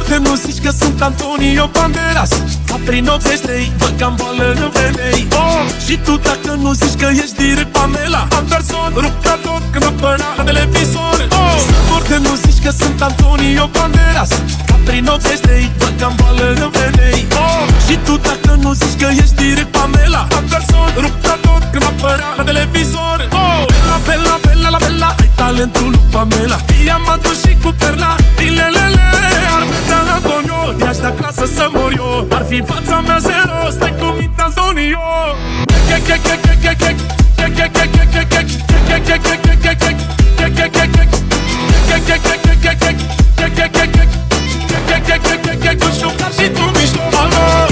de nu zici că sunt Antonio Banderas, ca prin 83, văd că-am boală în venei. Și tu dacă nu zici că ești direct Pamela Anderson, rup ca tot când apărea la televizor. Sigur de nu zici că sunt Antonio Banderas, ca prin 83, văd că-am boală în venei. Și tu dacă nu zici că ești direct Pamela Anderson, rup ca tot când apărea la televizor. Bella, bella, bella, la bella, ai talentul lui Pamela, diamantul și cu perla, dilelele. Ar putea Antonio, i-aș da clasă să mor eu, ar fi fața mea zero, stai cu minte Antonio. Tu șucar și tu mișto, alo.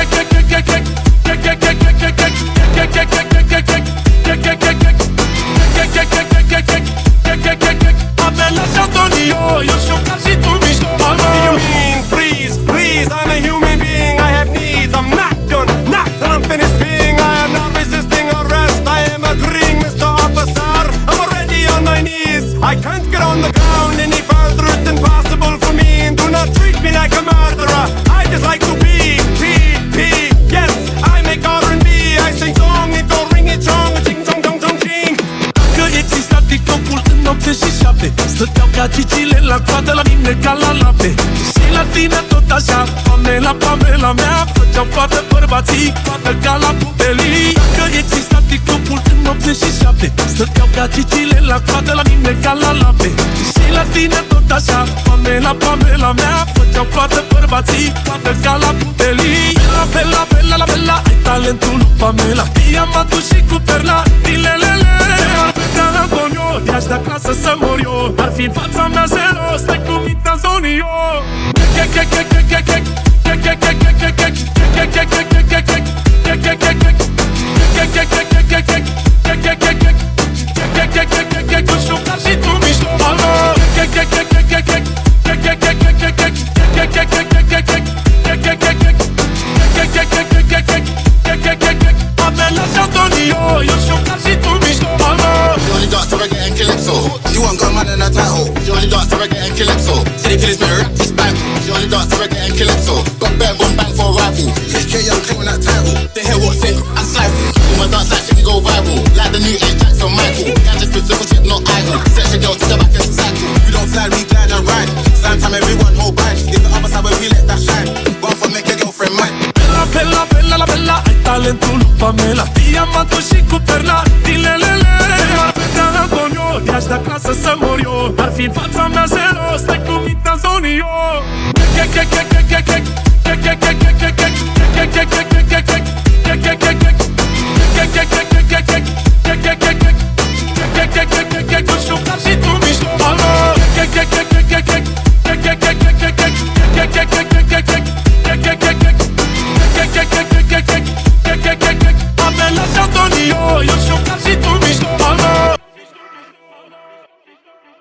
Pamela și Antonio, eu șucar și tu mișto, alo. What do you mean? Freeze, please, I'm a human being, I have needs. I'm not done, not till I'm finished being. I am not resisting arrest, I am agreeing, Mr. Officer. I'm already on my knees, I can't get on the ground any further, it's impossible for me. And do not treat me like a murderer, I just like to be, yes, I make R&B, I sing song, it go ring it strong, ching chong chong chong ching. Că exista TikTok-ul în 87, stăteau ca cicile la coadă la mine ca la lapte. Și la tine tot așa, Pamela, Pamela mea, făceau toate bărbații, toată ca la putelii. Că exista TikTok-ul în 87, stăteau ca cicile la coadă la mine ca la lapte. Și la tine tot așa, Pamela, Pamela mea, făceau toate bărbații, toată ca la putelii. Bella, bella, bella, la bella, ai talentul lui Pamela, diamantul și cu perla, dilelele. Ar putea Antonio, i-aș da clasă să mor eu, ar fi în fața mea zero, stai cu minte Antonio. Tu șucar și tu mișto, alo. Pamela și Antonio, eu șucar și tu mișto, alo. You only dance to reggae and calypso. You want got man in a title. You only dance to reggae and calypso. City killers me rap this Bible. You only dance to reggae and calypso. Got bang boom bang for a rival. HK young claiming that title. They hear what's in and stifle. You my dance like shit go viral. Like the new age Jackson Michael. Can't just fit simple shit, no idol. Section girls to the back and cycle. We don't fly, we glide and ride. Same time everyone hold back. If the other side where we let that shine. One for make your girlfriend mine. Bella, bella, bella, la bella, ai talentul lui Pamela, diamantul și cu perla, dilelele. Ar putea Antonio, i-aș da clasă să mor eu, ar fi în fața mea zero, stai cu minte Antonio.